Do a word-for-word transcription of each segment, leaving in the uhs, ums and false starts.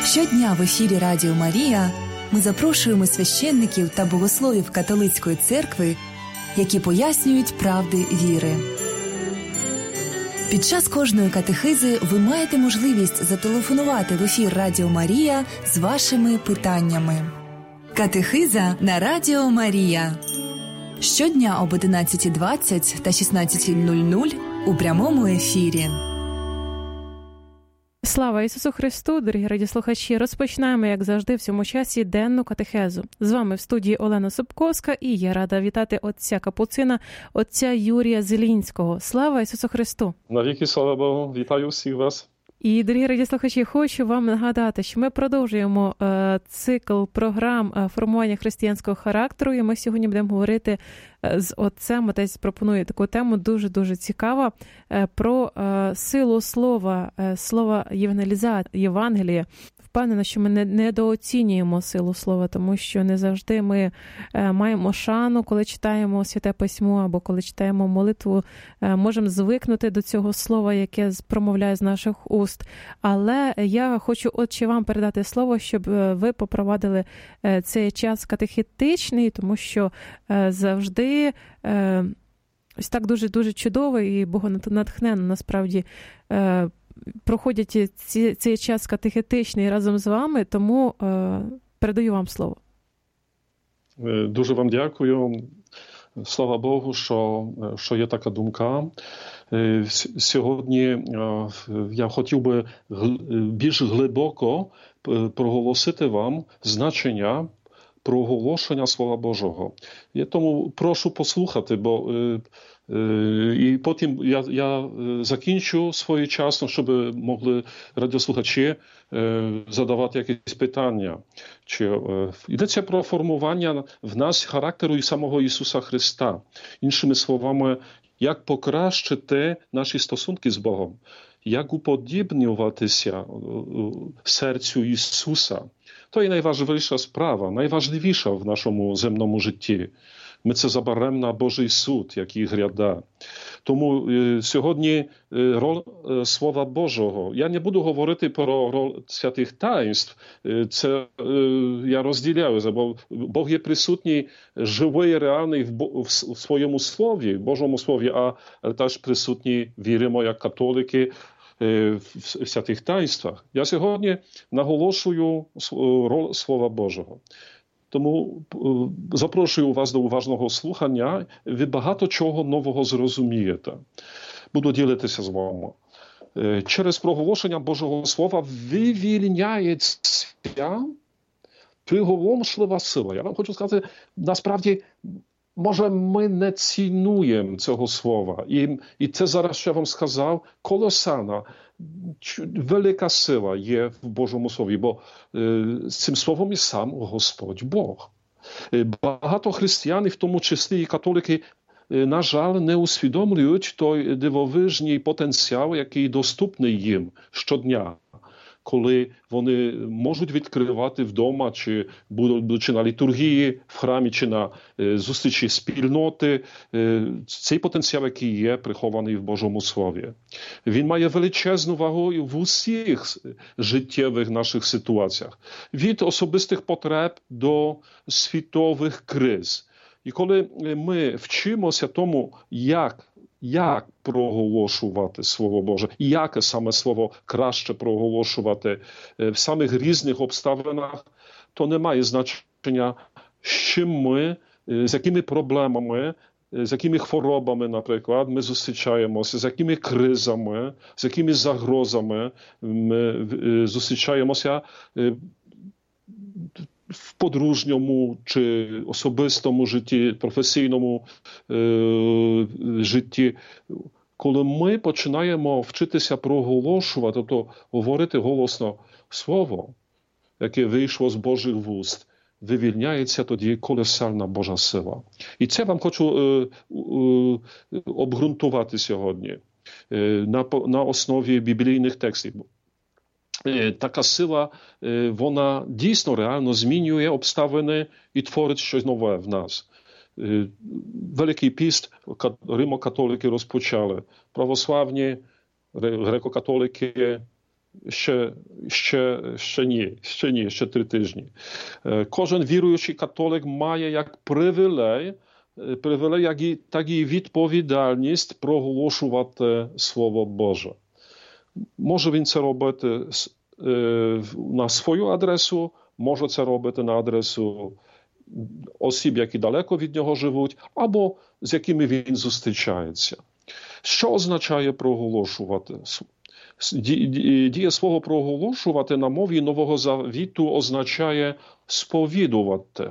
Щодня в ефірі Радіо Марія ми запрошуємо священників та богословів католицької церкви, які пояснюють правди віри. Під час кожної катехизи ви маєте можливість зателефонувати в ефір Радіо Марія з вашими питаннями. Катехиза на Радіо Марія. Щодня об одинадцята двадцять та шістнадцята нуль нуль у прямому ефірі. Слава Ісусу Христу, дорогі радіослухачі! Розпочинаємо, як завжди, в цьому часі денну катехезу. З вами в студії Олена Собковська, і я рада вітати отця Капуцина, отця Юрія Зелінського. Слава Ісусу Христу! Навіки слава Богу! Вітаю всіх вас! І, дорогі радіослухачі, хочу вам нагадати, що ми продовжуємо е, цикл програм е, формування християнського характеру, і ми сьогодні будемо говорити е, з отцем. Отець пропонує таку тему дуже-дуже цікава е, про е, силу слова, е, слова євангелізації, Євангелія. Впевнена, що ми не недооцінюємо силу слова, тому що не завжди ми е, маємо шану, коли читаємо Святе Письмо або коли читаємо молитву, е, можемо звикнути до цього слова, яке промовляє з наших уст. Але я хочу, отче, вам передати слово, щоб ви попровадили е, цей час катехетичний, тому що е, завжди е, ось так дуже-дуже чудово і богонатхненно, насправді, е, проходять ці, цей час катехетичний разом з вами, тому е, передаю вам слово. Дуже вам дякую. Слава Богу, що, що є така думка. Сьогодні я хотів би більш глибоко проголосити вам значення проголошення Слова Божого. Я тому прошу послухати, бо і потім я, я закінчу своєчасно, щоб могли радіослухачі задавати якісь питання. Чи йдеться про формування в нас характеру і самого Ісуса Христа. Іншими словами, як покращити наші стосунки з Богом, як уподібнюватися серцю Ісуса. То є найважливіша справа, найважливіша в нашому земному житті. Ми це заберемо на Божий суд, який гряда. Тому е, сьогодні е, роль е, Слова Божого. Я не буду говорити про роль святих таїнств. Е, це е, я розділяю, бо Бог є присутній, живий, реальний в, в, в своєму слові, в Божому слові, а теж присутній, віримо, як католики, в святих таїнствах. Я сьогодні наголошую роль Слова Божого. Тому запрошую вас до уважного слухання. Ви багато чого нового зрозумієте. Буду ділитися з вами. Через проголошення Божого Слова вивільняється приголомшлива сила. Я вам хочу сказати, насправді, може, ми не цінуємо цього слова. І, і це зараз, що я вам сказав, колосальна, велика сила є в Божому Слові, бо е, з цим словом і сам Господь Бог. Е, багато християн, в тому числі і католики, е, на жаль, не усвідомлюють той дивовижний потенціал, який доступний їм щодня, коли вони можуть відкривати вдома, чи будучи на літургії, в храмі, чи на е, зустрічі спільноти, е, цей потенціал, який є прихований в Божому Слові. Він має величезну вагу в усіх життєвих наших ситуаціях. Від особистих потреб до світових криз. І коли ми вчимося тому, як Як проголошувати Слово Боже, яке саме слово краще проголошувати в самих різних обставинах, то не має значення, з чим ми, з якими проблемами, з якими хворобами, наприклад, ми зустрічаємося, з якими кризами, з якими загрозами ми зустрічаємося в подружньому чи особистому житті, професійному е, житті. Коли ми починаємо вчитися проголошувати, то говорити голосно слово, яке вийшло з Божих вуст, вивільняється тоді колосальна Божа сила. І це вам хочу е, е, обґрунтувати сьогодні е, на, на основі біблійних текстів. Така сила, вона дійсно реально змінює обставини і творить щось нове в нас. Великий піст римокатолики розпочали. Православні, греко-католики Ще, ще, ще ні, ще ні, ще три тижні. Кожен віруючий католик має як привілей, привілей, як і, так і відповідальність проголошувати Слово Боже. Може він це робити на свою адресу, може це робити на адресу осіб, які далеко від нього живуть, або з якими він зустрічається. Що означає проголошувати? Дієслово проголошувати на мові Нового Завіту означає сповідувати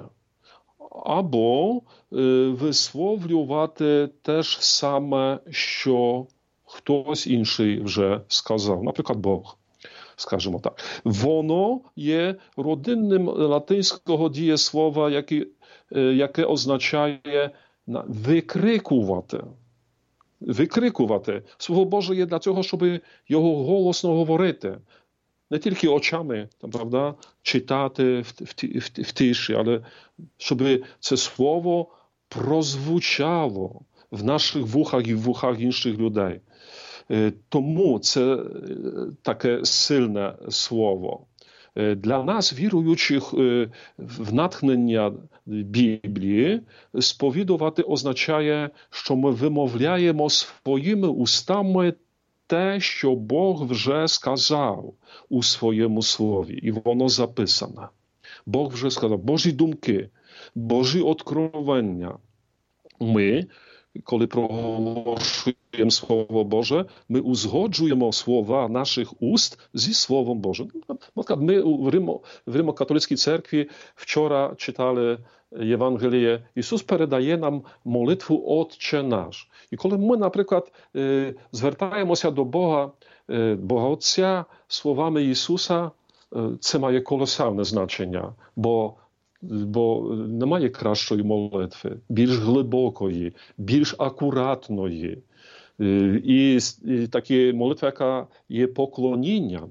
або висловлювати те ж саме, що хтось інший вже сказав, наприклад, Бог, скажімо так. Воно є родинним латинського дієслова, яке, яке означає викрикувати. Викрикувати. Слово Боже є для цього, щоб його голосно говорити. Не тільки очами, там, правда, читати в, в, в, в тиші, але щоб це слово прозвучало в наших вухах і в вухах інших людей. Тому це таке сильне слово. Для нас, віруючих в натхнення Біблії, сповідувати означає, що ми вимовляємо своїми устами те, що Бог вже сказав у своєму слові, і воно записане. Бог вже сказав, Божі думки, Божі откровення. Ми, коли проголошуємо Слово Боже, ми узгоджуємо слова наших уст зі Словом Божим. Ми в Римо, в Римо-католицькій церкві вчора читали Євангеліє. Ісус передає нам молитву «Отче наш». І коли ми, наприклад, звертаємося до Бога, Бога Отця словами Ісуса, це має колосальне значення, бо Бо немає кращої молитви, більш глибокої, більш акуратної. І, і такі молитва, яка є поклонінням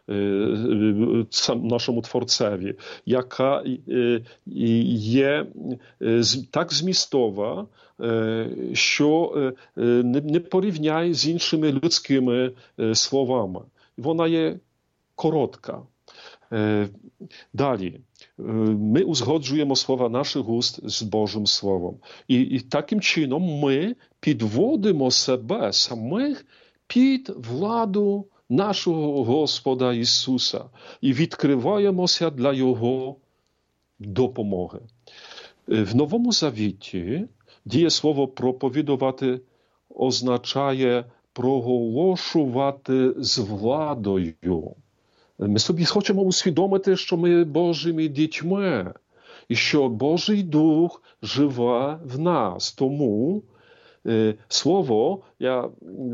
нашому Творцеві, яка є так змістова, що не порівняй з іншими людськими словами. Вона є коротка. Далі. Ми узгоджуємо слова наших уст з Божим Словом. І, і таким чином ми підводимо себе самих під владу нашого Господа Ісуса і відкриваємося для Його допомоги. В Новому Завіті дієслово проповідувати означає проголошувати з владою. Ми собі хочемо усвідомити, що ми Божими дітьми, і що Божий Дух живе в нас. Тому е, Слово є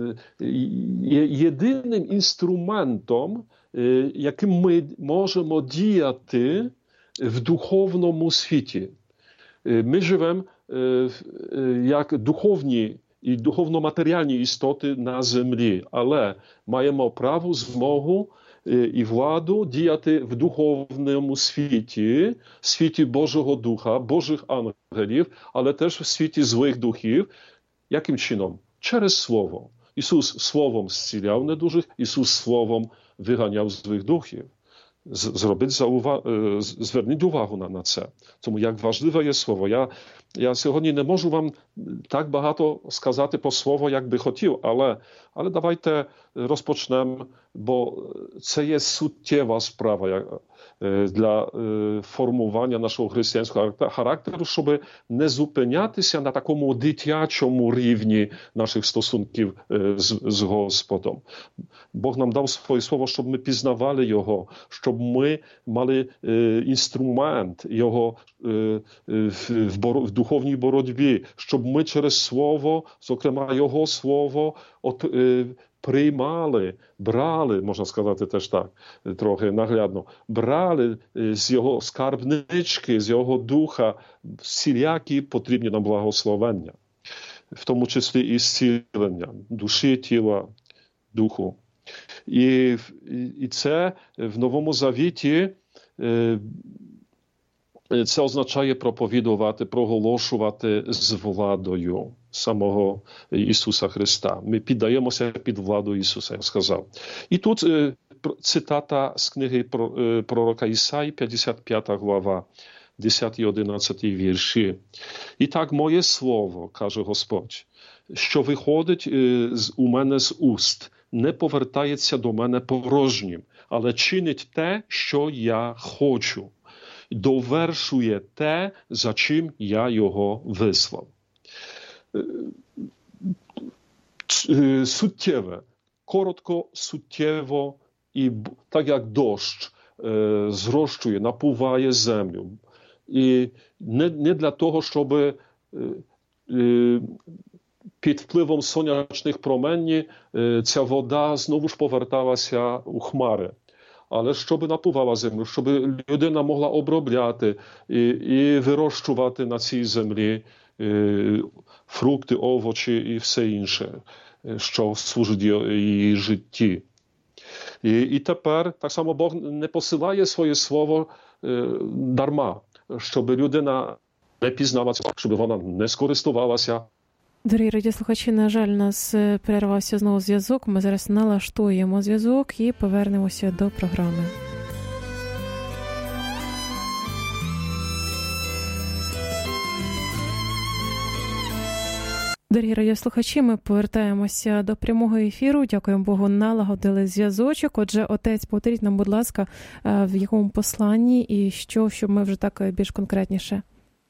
єдиним інструментом, е, яким ми можемо діяти в духовному світі. Е, ми живемо е, як духовні і духовно-матеріальні істоти на землі, але маємо право, змогу і владу діяти в духовному світі, світі Божого Духа, Божих ангелів, але теж в світі злих духів. Яким чином? Через Слово. Ісус Словом зціляв недужих, Ісус Словом виганяв злих духів. Зробіть заувагу, зверніть увагу на, на це. Тому як важливе є Слово. Я, я сьогодні не можу вам так багато сказати про Слово, як би хотів, але, але давайте розпочнемо, бо це є суттєва справа для формування нашого християнського характеру, щоб не зупинятися на такому дитячому рівні наших стосунків з, з Господом. Бог нам дав своє Слово, щоб ми пізнавали Його, щоб ми мали інструмент Його в, боро, в духовній боротьбі, щоб ми через Слово, зокрема Його Слово, от, приймали, брали, можна сказати теж так, трохи наглядно, брали з його скарбнички, з його духа всілякі потрібні нам благословення, в тому числі і зцілення душі, тіла, духу. І, і це в Новому Завіті це означає проповідувати, проголошувати з владою самого Ісуса Христа. Ми піддаємося під владу Ісуса, я сказав. І тут cytata z knihy proroka Isai, pięćdziesiąta piąta głowa, dziesiąty i jedenasty wierszy. I tak moje słowo, каже Господь, що виходить у мене з уст, не повертається до мене порожнім, але чинить те, що я хочу, довершує те, за чим я його вислав. Суттєве, коротко, суттєво, і так як дощ зрощує, напуває землю. І не, не для того, щоб під впливом сонячних промені ця вода знову ж поверталася у хмари. Але щоб напувала землю, щоб людина могла обробляти і, і вирощувати на цій землі фрукти, овочі і все інше, що служить її житті. І, і тепер так само Бог не посилає своє слово дарма, щоб людина не пізнала цього, щоб вона не скористувалася. Дорогі радіослухачі, на жаль, нас перервався знову зв'язок. Ми зараз налаштуємо зв'язок і повернемося до програми. Дорогі радіослухачі, ми повертаємося до прямого ефіру. Дякуємо Богу, налагодили зв'язочок. Отже, отець, повторіть нам, будь ласка, в якому посланні і що, щоб ми вже так більш конкретніше.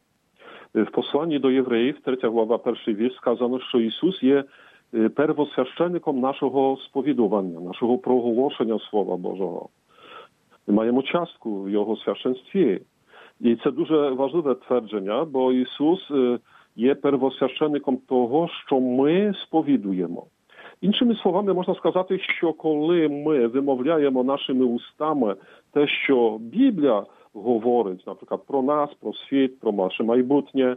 W posłaniu do Jewreїв, третя глава, перший вірш, сказано, що Ісус є первосвященником нашого сповідування, нашого проголошення Слова Божого. Ми маємо частку в Його священстві. І це дуже важливе твердження, бо Ісус є первосвященником того, що ми сповідуємо. Іншими словами, можна сказати, що коли ми вимовляємо нашими устами те, що Біблія говорить, наприклад, про нас, про світ, про наше майбутнє,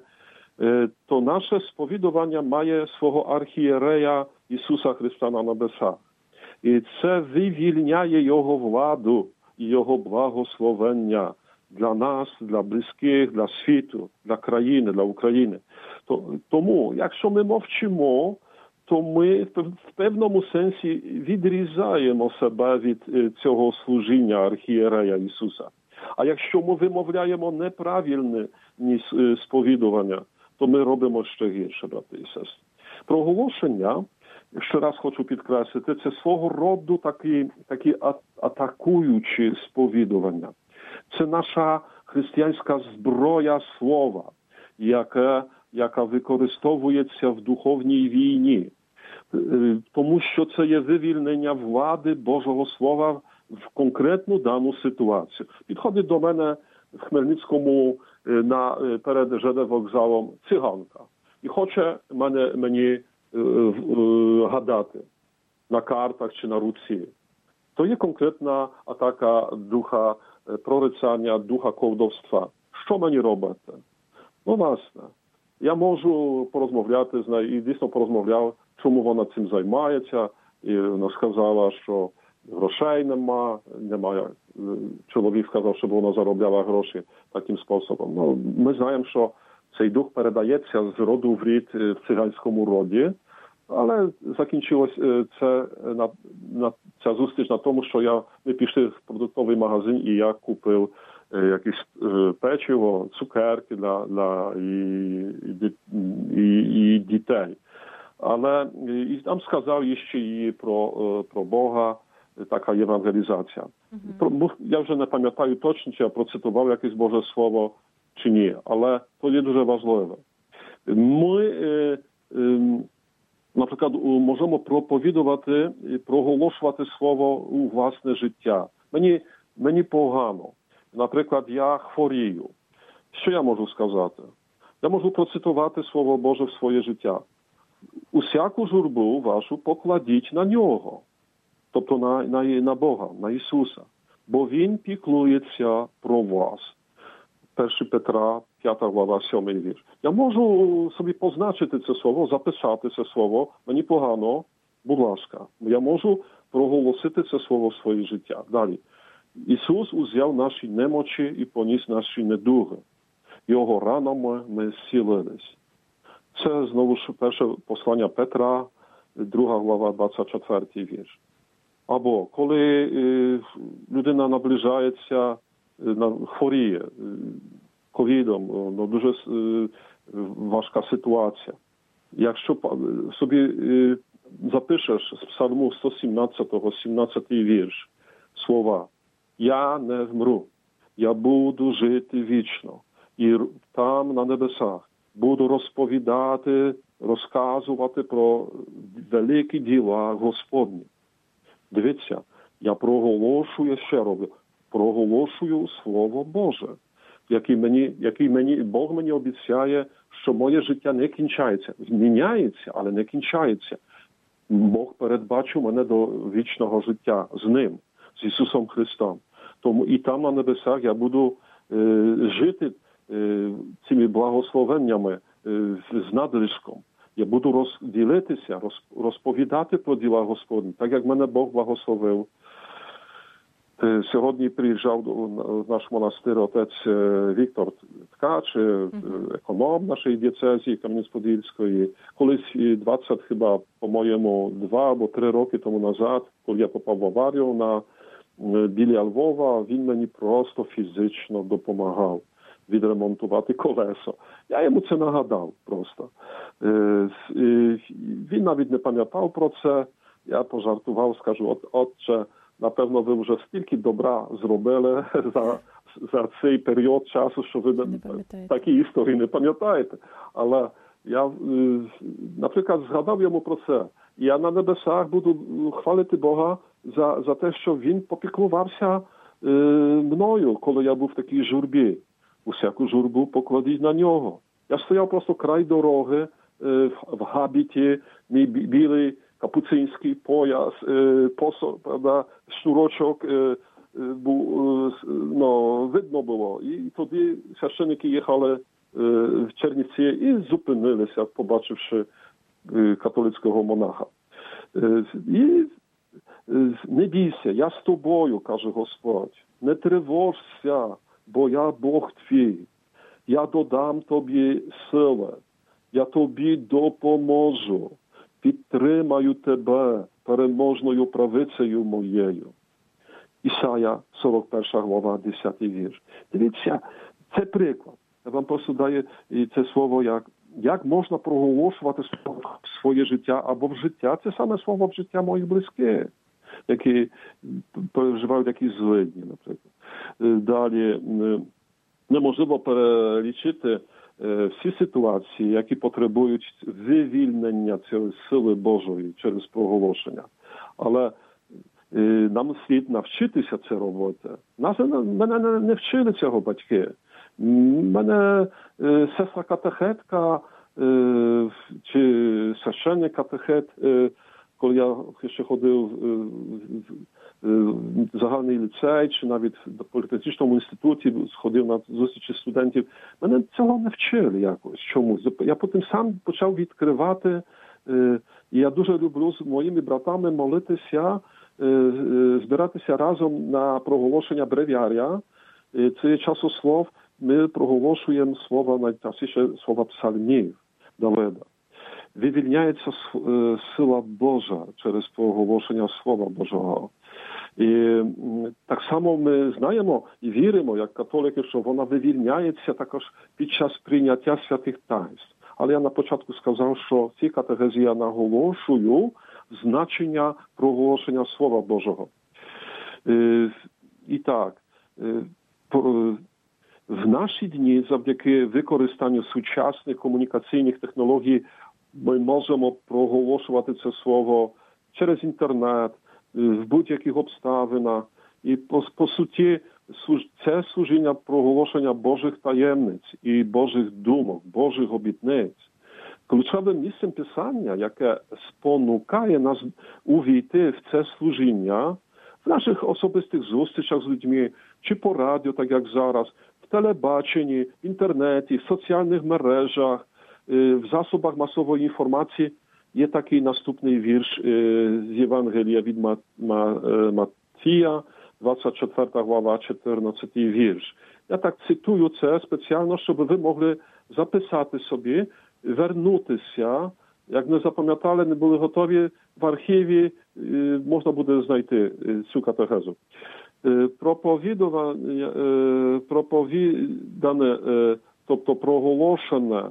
то наше сповідування має свого архієрея Ісуса Христа на небесах. І це вивільняє Його владу і Його благословення для нас, для близьких, для світу, для країни, для України. Тому, якщо ми мовчимо, то ми в певному сенсі відрізаємо себе від цього служіння архієрея Ісуса. А якщо ми вимовляємо неправильне сповідування, то ми робимо ще гірше, брати і сестри. Проголошення, ще раз хочу підкреслити, це свого роду такі, такі атакуючі сповідування. Це наша християнська зброя слова, яка, яка використовується в духовній війні. Тому що це є вивільнення влади Божого Слова в конкретну дану ситуацію. Підходить до мене в Хмельницькому на, перед ЖД-вокзалом циганка і хоче мене, мені е, е, гадати на картах чи на руці. То є конкретна атака духа прорицання, духа колдовства. Що мені робити? Ну, власне, я можу порозмовляти з нею, і дійсно порозмовляв, чому вона цим займається, і вона сказала, що грошей нема, немає. Чоловік сказав, щоб вона заробляла гроші таким способом. Ну, ми знаємо, що цей дух передається з роду в рід в циганському роді, але закінчилось це на, на ця зустріч на тому, що я ми пішли в продуктовий магазин і я купив якісь печиво, цукерки для, для і, і, і дітей. Але і там сказав ще їй про, про Бога, така євангелізація. Mm-hmm. Я вже не пам'ятаю точно, чи я процитував якесь Боже Слово, чи ні, але то є дуже важливе. Ми, е, е, наприклад, можемо проповідувати і проголошувати Слово у власне життя. Мені, мені погано. Наприклад, я хворію. Що я можу сказати? Я можу процитувати Слово Боже в своє життя. Усяку журбу вашу покладіть на Нього. Тобто на, на, на Бога, на Ісуса. Бо Він піклується про вас. перше Петра, п'ята глава, сьомий вірш. Я можу собі позначити це слово, записати це слово. Мені погано, будь ласка. Я можу проголосити це слово в своє життя. Далі. Ісус узяв наші немочі і поніс наші недуги. Його ранами ми зцілились. Це, знову ж, перше послання Петра, друга глава, двадцять четвертий вірш. Або коли людина наближається, хворіє ковідом, ну, дуже важка ситуація. Якщо собі запишеш з Псалму сто сімнадцятого, сімнадцятий вірш слова «Я не вмру, я буду жити вічно, і там на небесах буду розповідати, розказувати про великі діла Господні». Дивіться, я проголошую, ще роблю, проголошую Слово Боже, який мені, який мені, Бог мені обіцяє, що моє життя не кінчається. Зміняється, але не кінчається. Бог передбачив мене до вічного життя з Ним, з Ісусом Христом. Тому і там на небесах я буду е, жити е, цими благословеннями е, з надлишком. Я буду розділитися, роз, розповідати про діла Господні, так як мене Бог благословив. Е, сьогодні приїжджав в наш монастир отець Віктор Ткач, економ нашої дієцезії Кам'янець-Подільської. Колись двадцять, хіба, по-моєму, два або три роки тому назад, коли я попав в аварію на біля Львова, він мені просто фізично допомагав відремонтувати колесо. Я йому це нагадав просто. Він навіть не пам'ятав про це. Я пожартував, скажу, от, отче, напевно, ви вже стільки добра зробили за, за цей період часу, що ви такі історії не пам'ятаєте. Але я, наприклад, згадав йому про це. Я на небесах буду хвалити Бога за, за те, що він попіклувався е, мною, коли я був в такій журбі. Усяку журбу покладіть на нього. Я стояв просто край дороги, е, в габіті, мій білий капуцинський пояс, е, посо, правда, шнурочок, е, був, е, ну, видно було. І тоді священники їхали е, в Чернівці і зупинилися, побачивши е, католицького монаха. Е, і не бійся, я з тобою, каже Господь, не тривожся, бо я Бог твій. Я додам тобі сили, я тобі допоможу, підтримаю тебе переможною правицею моєю. Ісая, сорок перша глава, десятий вірш. Дивіться, це приклад. Я вам просто даю це слово, як, як можна проголошувати своє життя або в життя. Це саме слово в життя моїх близьких, які переживають якісь злидні, наприклад. Далі, неможливо перелічити всі ситуації, які потребують вивільнення цієї сили Божої через проголошення. Але нам слід навчитися це робити. Нас, мене не вчили цього батьки. Мене сестра катехетка чи священник катехет, коли я ще ходив в загальний ліцей, чи навіть в політехнічному інституті сходив на зустрічі студентів, мене цього не вчили якось чомусь. Я потім сам почав відкривати, і я дуже люблю з моїми братами молитися, збиратися разом на проголошення бревіарія. Це є часослов, ми проголошуємо слова, найчастіше слова псалмів Давида. Вивільняється сила Божа через проголошення Слова Божого. І так само ми знаємо і віримо, як католики, що вона вивільняється також під час прийняття святих таїнств. Але я на початку сказав, що в цій катехезі я наголошую значення проголошення Слова Божого. І так, в наші дні, завдяки використанню сучасних комунікаційних технологій, ми можемо проголошувати це слово через інтернет, в будь-яких обставинах. І по, по суті, це служіння проголошення Божих таємниць і Божих думок, Божих обітниць. Ключовим місцем Писання, яке спонукає нас увійти в це служіння в наших особистих зустрічах з людьми, чи по радіо, так як зараз, в телебаченні, в інтернеті, в соціальних мережах, в засобах масової інформації, є такий наступний вірш з Євангелія від Матвія, двадцять четверта глава, чотирнадцятий вірш. Я так цитую це спеціально, щоб ви могли записати собі, вернутися Як не запам'ятали, не були готові, в архіві можна буде знайти цю катехезу. Проповідування, проповідане, тобто проголошене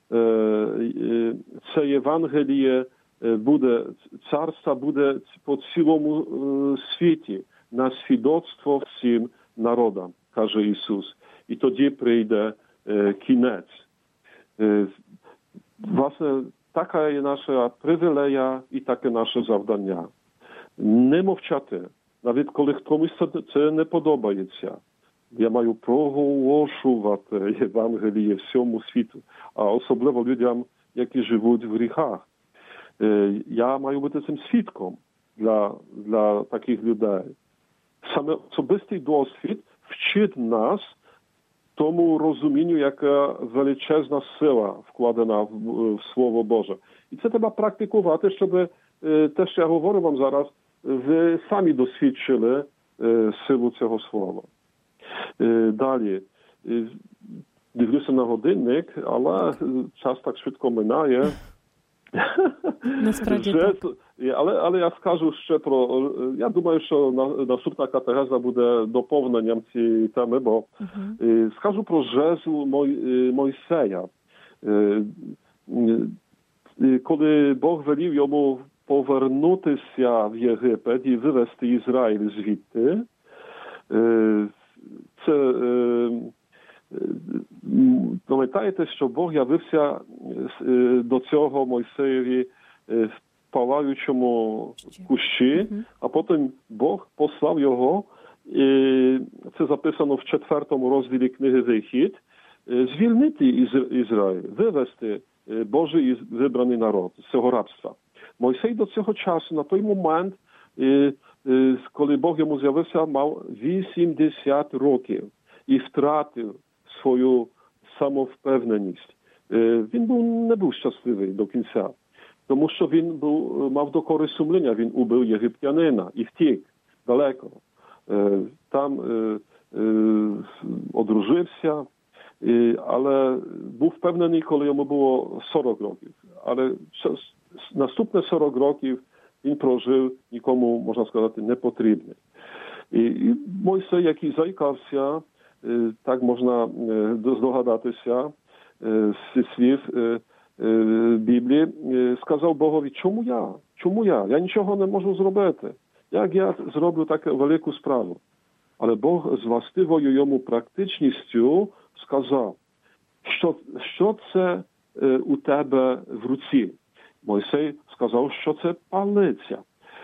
це Євангеліє буде, царства буде по цілому світі на свідоцтво всім народам, каже Ісус. І тоді прийде кінець. Власне, така є наша привілея і таке наше завдання. Не мовчати, навіть коли комусь це не подобається. Я маю проголошувати Євангеліє всьому світу, а особливо людям, які живуть в гріхах. Я маю бути цим свідком для, для таких людей. Саме особистий досвід вчить нас тому розумінню, яка величезна сила вкладена в, в Слово Боже. І це треба практикувати, щоб те, що я говорю вам зараз, ви самі досвідчили силу цього слова. Далі. Дивлюся на годинник, але час так швидко минає. Насправді Вже, так. Але, але я скажу ще про... Я думаю, що наступна катехеза буде доповненням цієї теми, бо uh-huh. скажу про жезл Мой, Мойсея. Коли Бог велів йому повернутися в Єгипет і вивести Ізраїль звідти, це... Пам'ятаєте, що Бог явився до цього Мойсеєві в палаючому кущі, а потім Бог послав його, і це записано в четвертому розділі книги «Вихід», звільнити Ізраїль, вивести Божий вибраний народ з цього рабства. Мойсей до цього часу, на той момент, коли Бог йому з'явився, мав вісімдесят років і втратив свою самовпевненість. Він був, не був щасливий до кінця, тому що він був, мав докори сумління, він убив єгиптянина і втік далеко. Там одружився, але був впевнений, коли йому було сорок років. Але наступні сорок років він прожив нікому, можна сказати, не потрібний. І, і Мойсей, який заїкався, так можна здогадатися з слів Біблії, сказав Богові, чому я? Чому я? Я нічого не можу зробити. Як я зроблю таку велику справу? Але Бог з властивою йому практичністю сказав, що, що це у тебе в руці? Мойсей сказав, що це палиця,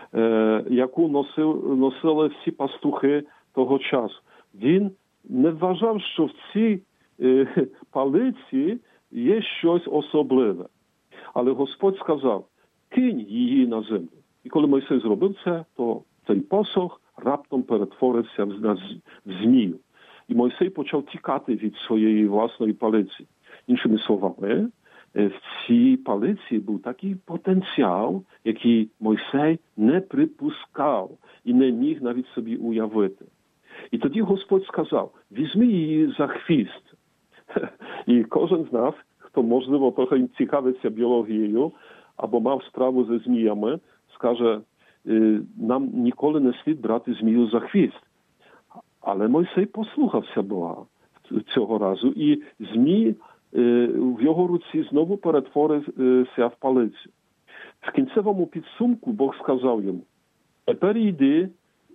яку носив, носили всі пастухи того часу. Він не вважав, що в цій е, палиці є щось особливе. Але Господь сказав, кинь її на землю. І коли Мойсей зробив це, то цей посох раптом перетворився в змію. І Мойсей почав тікати від своєї власної палиці. Іншими словами, в цій палиці був такий потенціал, який Мойсей не припускав і не міг навіть собі уявити. І тоді Господь сказав, візьми її за хвіст. І кожен з нас, хто, можливо, трохи цікавиться біологією, або мав справу зі зміями, скаже, нам ніколи не слід брати змію за хвіст. Але Мойсей послухався Бога цього разу, і змій в його руці знову перетворився в палицю. В кінцевому підсумку Бог сказав йому, тепер йди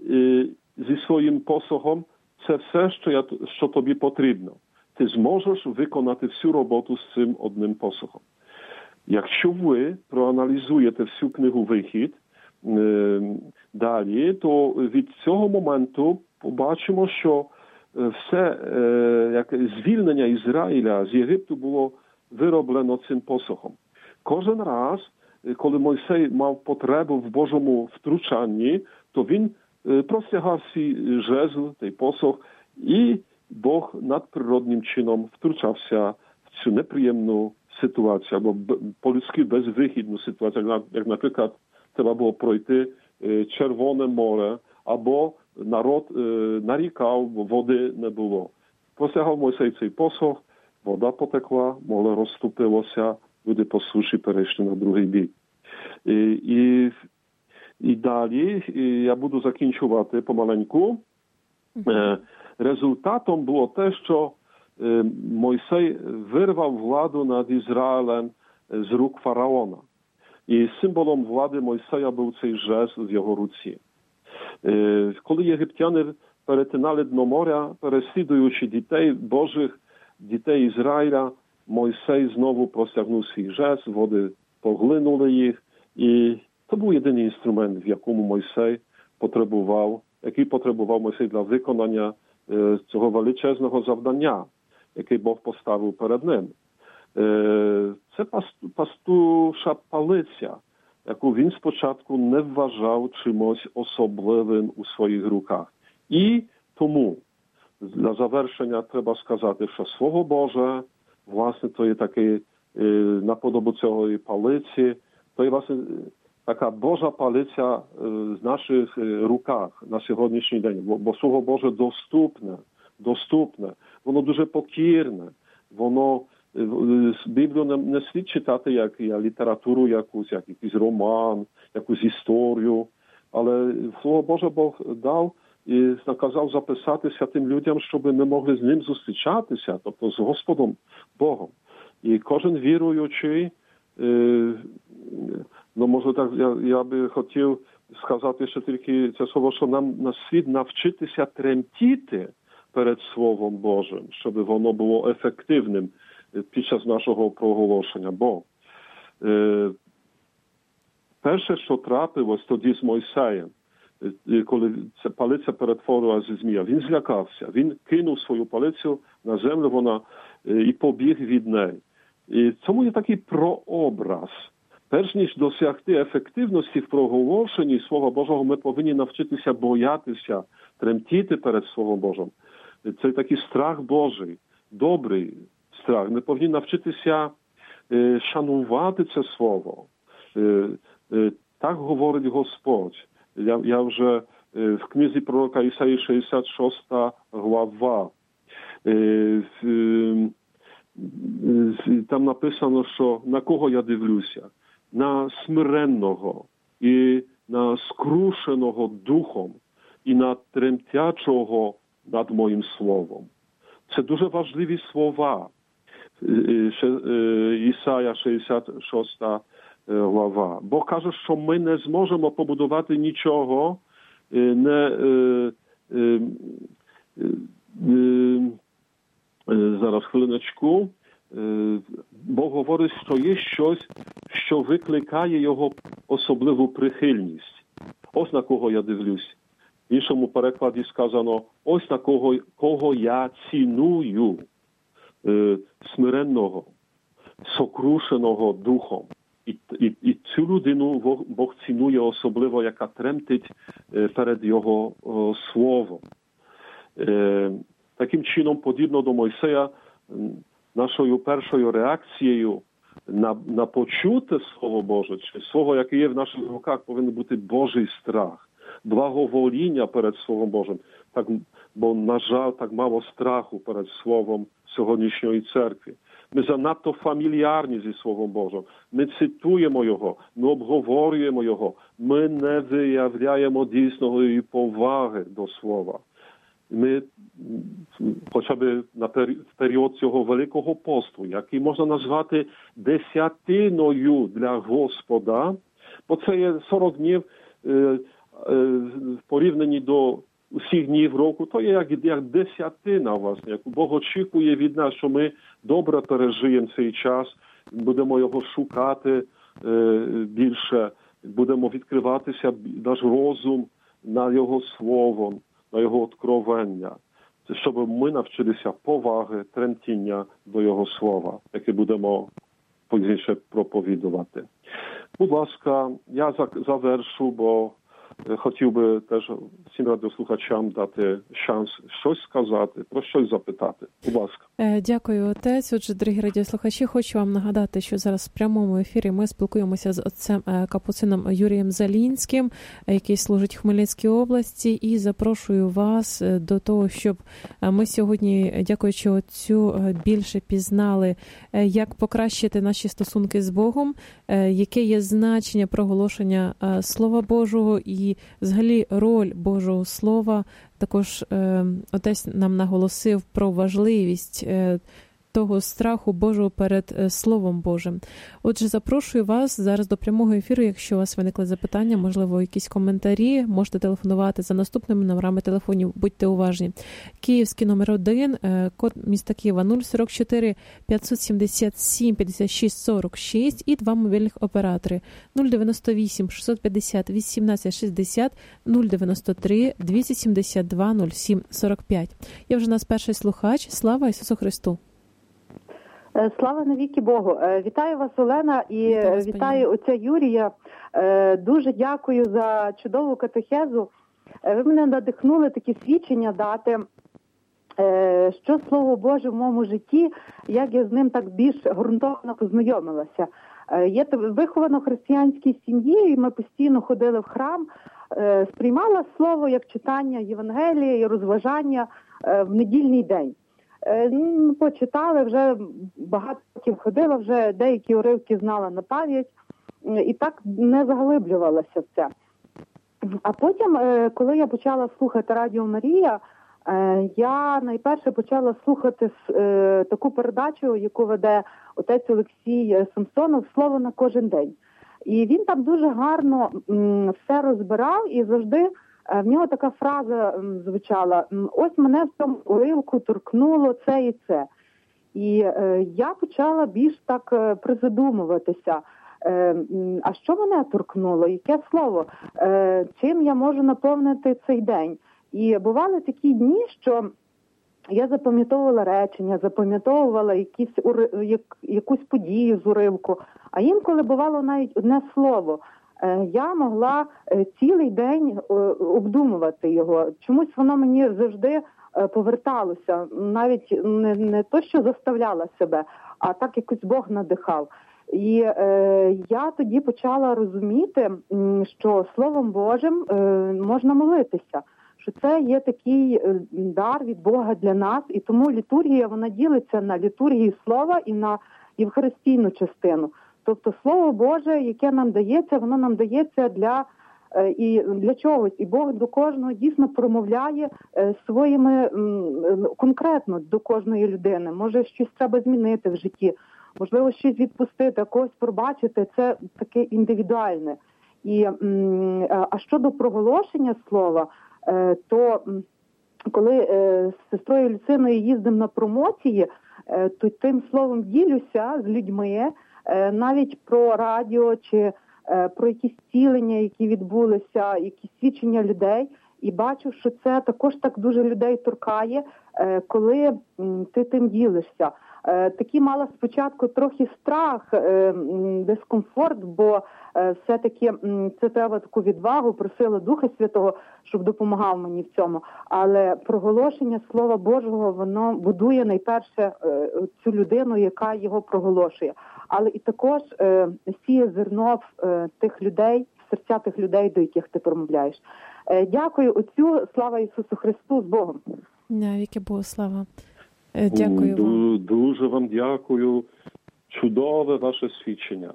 зі своїм посохом, це все, що, я, що тобі потрібно. Ти зможеш виконати всю роботу з цим одним посохом. Якщо ви проаналізуєте всю книгу «Вихід» е, далі, то від цього моменту побачимо, що все е, як звільнення Ізраїля з Єгипту було вироблено цим посохом. Кожен раз, коли Мойсей мав потребу в Божому втручанні, то він простягав свій жезл, той посох, і Бог надприродним чином втручався в цю неприємну ситуацію, або по-людськи безвихідну ситуацію, як, наприклад, треба було пройти Червоне море, або народ нарікав, бо води не було. Простягав Мойсей цей посох, вода потекла, море розступилося, люди послушні перейшли на другий бік. І, і, і далі і я буду закінчувати помаленьку. Е, результатом було те, що е, Мойсей вирвав владу над Ізраїлем з рук фараона. І символом влади Мойсея був цей жезл в його руці. Е, коли єгиптяни перетинали дно моря, переслідуючи дітей Божих, дітей Ізраїля, Мойсей знову простягнув свій жезл, води поглинули їх. І це був єдиний інструмент, в якому Мойсей потребував, який потребував Мойсей для виконання е, цього величезного завдання, яке Бог поставив перед ним. Е, це пасту, пастуша палиця, яку він спочатку не вважав чимось особливим у своїх руках. І тому, для завершення треба сказати, що Слово Боже, власне, то є таке, е, на подобу цієї палиці, то є, власне, така Божа палиця е, в наших е, руках на сьогоднішній день. Бо, бо Слово Боже доступне, доступне, воно дуже покірне, воно е, Біблію не, не слід читати як, як літературу якусь, як якийсь роман, якусь історію, але Слово Боже Бог дав і наказав записатися тим людям, щоб ми могли з ним зустрічатися, тобто з Господом Богом. І кожен віруючий, е, ну, може так, я, я би хотів сказати ще тільки це слово, що нам на світ навчитися тремтіти перед Словом Божим, щоб воно було ефективним під час нашого проголошення. Бо е, перше, що трапилось тоді з Мойсеєм, коли ця палиця перетворилася зі змія, він злякався, він кинув свою палицю на землю, вона і побіг від неї. І цьому є такий прообраз. Перш ніж досягти ефективності в проголошенні Слова Божого, ми повинні навчитися боятися, тремтіти перед Словом Божим. Це такий страх Божий, добрий страх. Ми повинні навчитися е, шанувати це Слово. Е, е, так говорить Господь. Я, я вже е, в книзі пророка Ісаї шістдесят шоста глава. Е, е, там написано, що на кого я дивлюся? На смиренного і на скрушеного духом і на тремтячого над моїм словом. Це дуже важливі слова. Ісая шістдесят шоста глава. Бог каже, що ми не зможемо побудувати нічого, не, е, е, е, зараз хвилиночку. Бог говорить, що є щось, що викликає його особливу прихильність. Ось на кого я дивлюсь. В іншому перекладі сказано, ось на кого, кого я ціную. Е, смиренного, сокрушеного духом. І, і, і цю людину Бог цінує особливо, яка тремтить е, перед його о, словом. Е, таким чином, подібно до Мойсея, нашою першою реакцією на, на почуте Слово Боже, чи Слово, яке є в наших руках, повинен бути Божий страх, благовоління перед Словом Божим. Так, бо, на жаль, так мало страху перед Словом сьогоднішньої церкви. Ми занадто фамільярні зі Словом Божим. Ми цитуємо його, ми обговорюємо його, ми не виявляємо дійсної поваги до Слова. Ми, хоча б на пері... в період цього Великого посту, який можна назвати десятиною для Господа, бо це є сорок днів е, е, в порівнянні до усіх днів року, то є як, як десятина, власне, як Бог очікує від нас, що ми добре пережиємо цей час, будемо його шукати е, більше, будемо відкриватися, наш розум на його словом, на його откровення, щоб ми навчилися поваги, тремтіння до його слова, яке будемо пізніше проповідувати. Будь ласка, я завершу, бо хотів би теж всім радіослухачам дати шанс щось сказати, про щось запитати. Будь ласка. Дякую, отець. Отже, дорогі радіослухачі, хочу вам нагадати, що зараз в прямому ефірі ми спілкуємося з отцем капуцином Юрієм Залінським, який служить в Хмельницькій області, і запрошую вас до того, щоб ми сьогодні, дякуючи отцю, більше пізнали, як покращити наші стосунки з Богом, яке є значення проголошення Слова Божого і взагалі роль Божого Слова. Також е, отець нам наголосив про важливість е, того страху Божого перед е, Словом Божим. Отже, запрошую вас зараз до прямого ефіру. Якщо у вас виникли запитання, можливо, якісь коментарі, можете телефонувати за наступними номерами телефонів. Будьте уважні. Київський номер один, е, код міста Києва нуль сорок чотири п'ятсот сімдесят сім п'ятдесят шість сорок шість і два мобільних оператори нуль дев'яносто вісім шістсот п'ятдесят вісімнадцять шістдесят, нуль дев'яносто три двісті сімдесят два нуль сім сорок п'ять. Я вже нас перший слухач. Слава Ісусу Христу! Слава навіки Богу. Вітаю вас, Олена, і вітаю, вітаю отця Юрія. Дуже дякую за чудову катехезу. Ви мене надихнули такі свідчення дати, що Слово Боже в моєму житті, як я з ним так більш ґрунтовно познайомилася. Я вихована в християнській сім'ї, і ми постійно ходили в храм, сприймала Слово як читання Євангелія і розважання в недільний день. Почитали, вже багато років ходила, вже деякі уривки знала на пам'ять, і так не заглиблювалася в це. А потім, коли я почала слухати Радіо Марія, я найперше почала слухати таку передачу, яку веде отець Олексій Самсонов «Слово на кожен день». І він там дуже гарно все розбирав, і завжди в нього така фраза звучала: «Ось мене в цьому уривку торкнуло це і це». І е, я почала більш так е, призадумуватися, е, а що мене торкнуло, яке слово, е, чим я можу наповнити цей день. І бували такі дні, що я запам'ятовувала речення, запам'ятовувала якісь, як, якусь подію з уривку, а інколи бувало навіть одне слово. Я могла цілий день обдумувати його. Чомусь воно мені завжди поверталося. Навіть не, не то, що заставляла себе, а так якось Бог надихав. І е, я тоді почала розуміти, що Словом Божим е, можна молитися. Що це є такий дар від Бога для нас. І тому літургія, вона ділиться на літургію слова і на євхаристійну частину. Тобто Слово Боже, яке нам дається, воно нам дається для, і для чогось. І Бог до кожного дійсно промовляє своїми, конкретно до кожної людини. Може, щось треба змінити в житті, можливо, щось відпустити, когось пробачити. Це таке індивідуальне. І, а щодо проголошення слова, то коли з сестрою Люциною їздимо на промоції, то тим словом ділюся з людьми, навіть про радіо чи про якісь цілення, які відбулися, якісь свідчення людей. І бачу, що це також так дуже людей торкає, коли ти тим ділишся. Такий мала спочатку трохи страх, дискомфорт, бо все-таки це треба таку відвагу, просила Духа Святого, щоб допомагав мені в цьому. Але проголошення Слова Божого, воно будує найперше цю людину, яка його проголошує. Але і також сіє зерно в тих людей, в серця тих людей, до яких ти промовляєш. Дякую отцю, слава Ісусу Христу, з Богом. Навіки Богу слава. Дякую вам. Дуже вам дякую. Чудове ваше свідчення.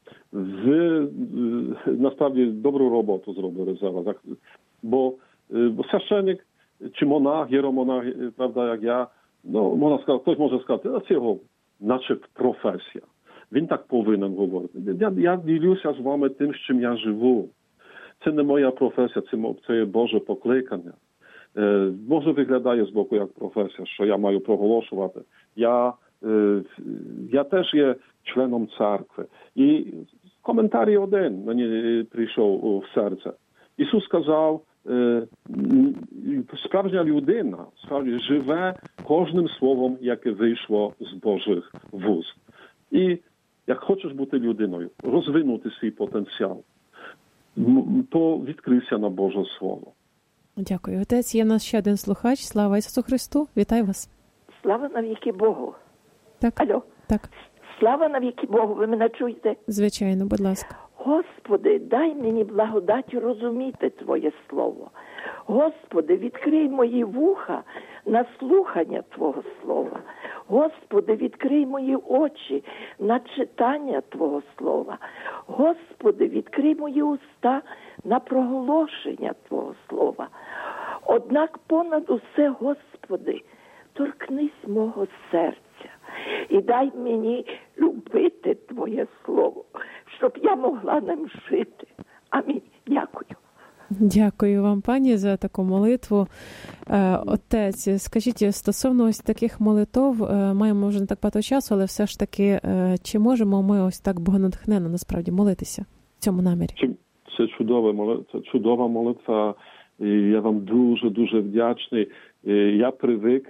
Ви, насправді, добру роботу зробили зараз. Бо священник чи монах, єромонах, правда, як я, ну, можна сказати, хтось може сказати, це його, наче професія. Він так повинен говорити. Я, я ділюся з вами тим, з чим я живу. Це не моя професія, це, це є Боже покликання. Е, може, виглядає з боку як професія, що я маю проголошувати. Я, е, я теж є членом церкви. І коментарій один мені прийшов в серце. Ісус сказав, е, справжня людина справді живе кожним словом, яке вийшло з Божих вуст. І як хочеш бути людиною, розвинути свій потенціал, то відкрився на Боже Слово. Дякую. Отець, є в нас ще один слухач. Слава Ісусу Христу. Вітаю вас. Слава навіки Богу. Так. Алло. Так. Слава навіки Богу. Ви мене чуєте? Звичайно, будь ласка. Господи, дай мені благодать розуміти Твоє Слово. Господи, відкрий мої вуха на слухання Твого Слова. Господи, відкрий мої очі на читання Твого Слова. Господи, відкрий мої уста на проголошення Твого Слова. Однак понад усе, Господи, торкнись мого серця і дай мені любити Твоє Слово, щоб я могла ним жити. Амінь. Дякую. Дякую вам, пані, за таку молитву. Отець, скажіть, стосовно ось таких молитв, маємо вже не так багато часу, але все ж таки, чи можемо ми ось так богонатхненно насправді молитися в цьому намірі? Це чудова молитва, чудова молитва. Я вам дуже-дуже вдячний. Я привик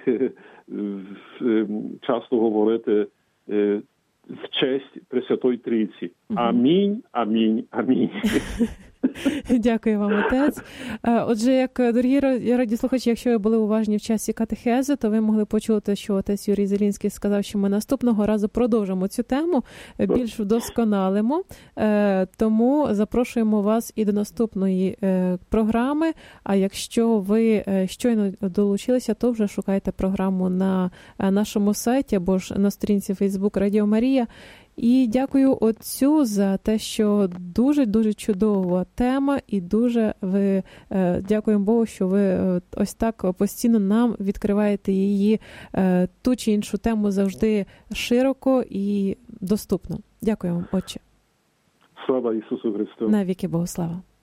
часто говорити в честь Пресвятої Трійці. Амінь, амінь, амінь. Дякую вам, отець. Отже, як дорогі радіослухачі, якщо ви були уважні в часі катехези, то ви могли почути, що отець Юрій Зелінський сказав, що ми наступного разу продовжимо цю тему, більш вдосконалимо. Тому запрошуємо вас і до наступної програми. А якщо ви щойно долучилися, то вже шукайте програму на нашому сайті або ж на сторінці Facebook Радіо Марія. І дякую отцю за те, що дуже-дуже чудова тема, і дуже ви е, дякуємо Богу, що ви е, ось так постійно нам відкриваєте її, е, ту чи іншу тему завжди широко і доступно. Дякую вам, отче. Слава Ісусу Христу. Навіки Богу слава.